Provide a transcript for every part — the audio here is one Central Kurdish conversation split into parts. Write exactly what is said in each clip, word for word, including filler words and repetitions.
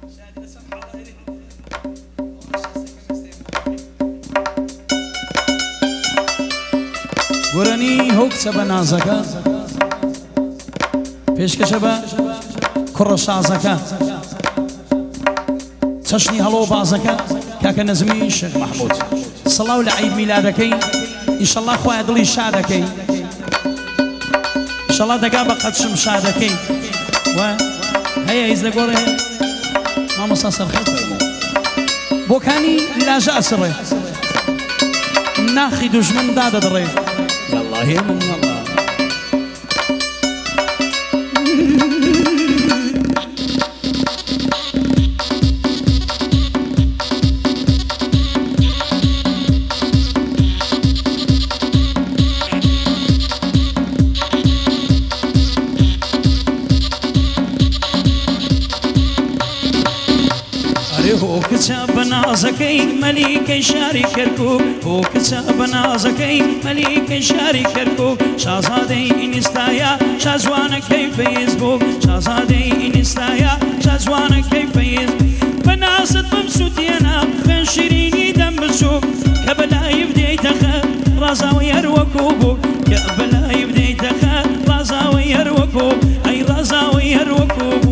گۆرانی هەو کچە بە نازەکە پێشکەشە بە کوڕە شازەکە چەشنی هەڵۆ بازەکە کاکە نەزمی شێخ مەحموود سەڵاو لە عید میلادەکەی ئیشەڵڵا خوایە دڵی شادەکەی ئیشەڵڵا دەگا بە قەدشم شادەکەی و هەیە هیچ لە گۆڕێ مامۆستا سەرخەت بۆکانی لاژە ئەسڕێ ناخی دوژمن دادەدڕێ والله من والله هو کچە بە نازەکەی مەلیکەی شاری کەرکووک هو کچە بە نازەکەی مەلیکەی شاری کەرکووک شازادەی ئینستایە شازوانەکەی فەیسبووک شازادەی ئینستایە شازوانەکەی فەیس بە نازت بم سووتێنە خوێن شیرینی دەم بچووک کە بەلای بدەیتەخە ڕازاوی هەروەکوو بوو کە بەلای بدەیتەخە ڕازاوی هەروەکوو ئەی ڕازاوی هەروەکوو بوو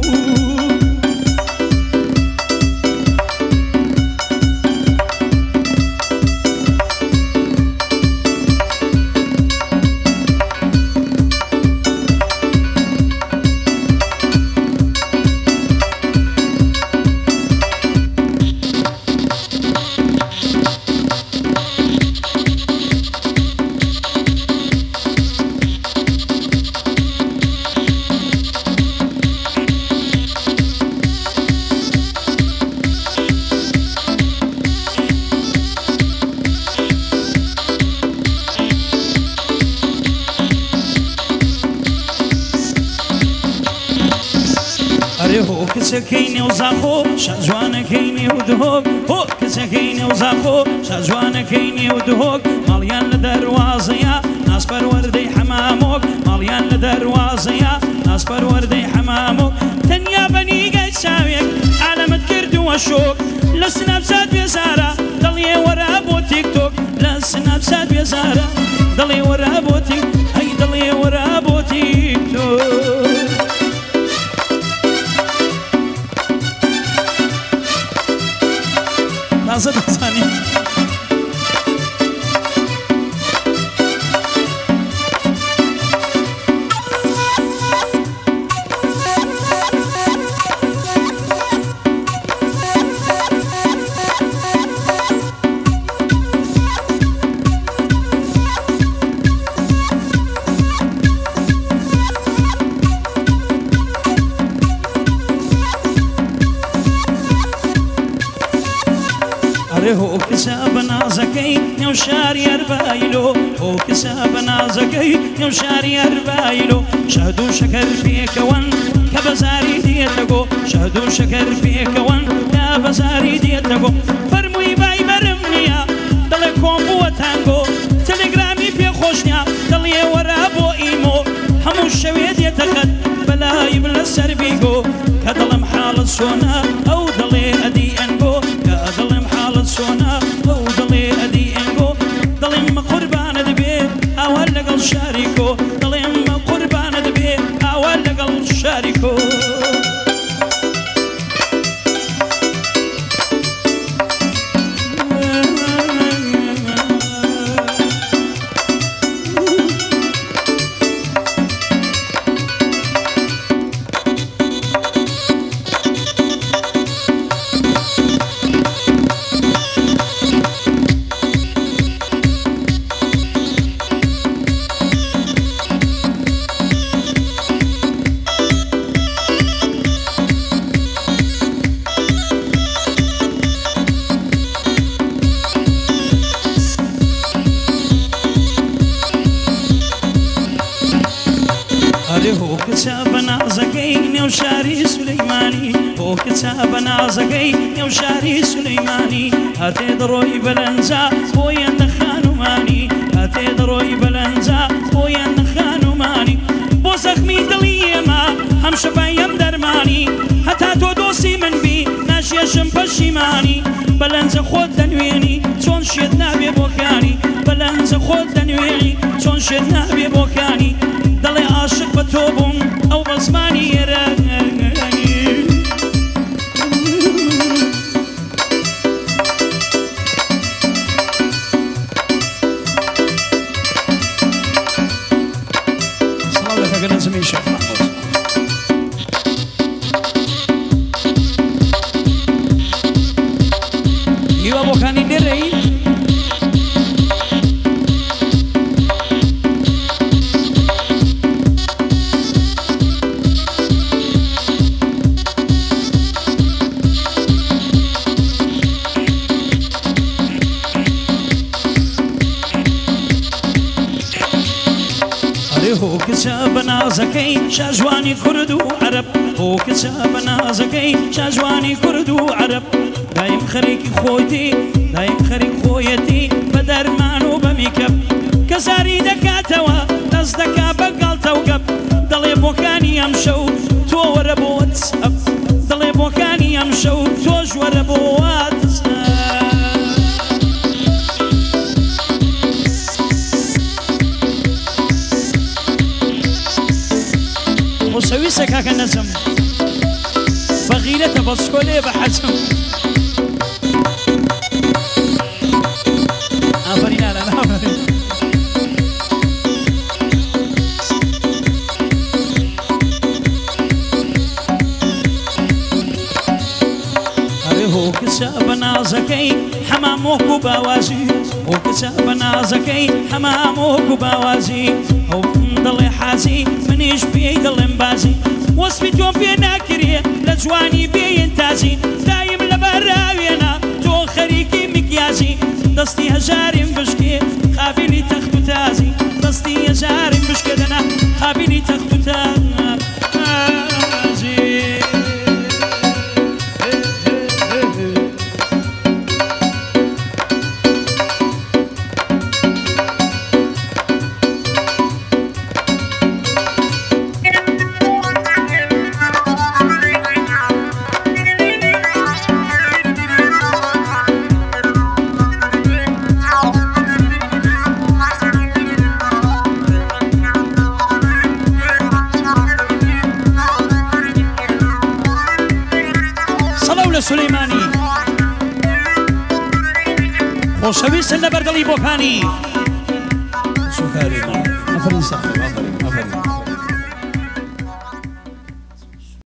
هو کچەکەی نێوزاخۆ شازوانەکەی نێودهۆک هۆ کچەکەی نێوزاخۆ شازوانەکەی نێودهۆک ماڵیان لە دەروازەیە ناسپەروەردەی حەمامۆک ماڵیان لە دەروازەیە ناسپەروەردەی حەمامۆک تەنیا بەنیگای چاوێک عالەمت کردووە شۆک لە سنەپچات بێزارە دڵێ وەرە بۆ تیکتۆک لە سنەپچات بێزارە دڵێ وەرە بۆ تیک ئەی دڵێ وەرە بۆ تیکتۆک تازه دەزانی هو کچە بە نازەکەی نێو شاری ئەربایلۆ هۆ کچە بە نازەکەی نێو شاری ئەربایلۆ شەهد و شەکەر پێکەوەن کە بەزاری دێتەگۆ شەهد و شەکەر پێکەوەن کە بەزاری دێتەگۆ فەرمووی بای بەرم نییە دڵێ کۆم بووە تانگۆ تەلێگرامی پێخۆش نییە دڵێ وەرە بۆ ئیمۆ هەموو شەوێ دێتەخەت بەلای بلە سەر بیگۆ کە دڵم حاڵت چۆنە ئەو دڵێ ئەدی ئەنگۆ کە دڵم حاڵت چۆنە ئەو دڵێ ئەدی ئەنگۆ دڵێم مە قوربانە دەبێ ئاوا لەگەڵ شاریکۆ دڵێم مە قوربانە دەبێ ئاوا لەگەڵ شاریکۆ هو کچە بە نازەکەی نێو شاری سولەیمانی هۆ کچە بە نازەکەی نێو شاری سولەیمانی هاتێ دڕۆی بەلەنجا بۆیەندە خانومانی هاتێ دڕۆی بەلەنجا بۆیەندە خانومانی بۆ زەخمی دڵی ئێمە هەم شەفای هەم دەرمانی هەتا تۆ دۆسی من بی ئێژم پەشیمانی بەلەنجە خۆت دەنوێنی چۆن شێت نابێ بۆکانی بەلەنجە خۆت دەنوێنی چۆن شێت نابێ بۆکانی دەڵێ عاشق بە تۆ بووم ئەو بە زمانی ئێرانی سڵاو لە کاکە نەزمی شێخ محموود هیوا بۆکانی دێرەی هو کچە بەنازەکەی شاژوانی کورد و عەرەب هو کچە بەنازەکەی شاژوانی کورد و عەرەب دایم خەرێکی خۆیتی دایم خەریک خۆیەتی بە دەرمان و بە میکەب کە زاری دەکاتەوە دەست دەکا بە گاڵتە و گەب دەڵێ بۆکانی ئەم شەو تۆ وەرە بۆ وەتسەپ دەڵێ بۆکانی ئەم شەو تۆش وەرە بۆ واتسەپ وسويسك هكا نزم بغيرته بسكولي بحجم آفرين على آفرين أري هو كسا بنازكي حماموك باوازي هو كسا بنازكي حماموك باوازي هو ضلي حازي منيش في ضل بازي وصفي تو في ناكريه لجواني بينتازي دايم لبراوينا تو خريكي مكيازي دستي هجارم بشكي قابلي تختو تازي دستي هجارم بشكدنا قابلي تختو تازي سليماني خوشويست لبردلي بوكاني سكاري ما فرنسا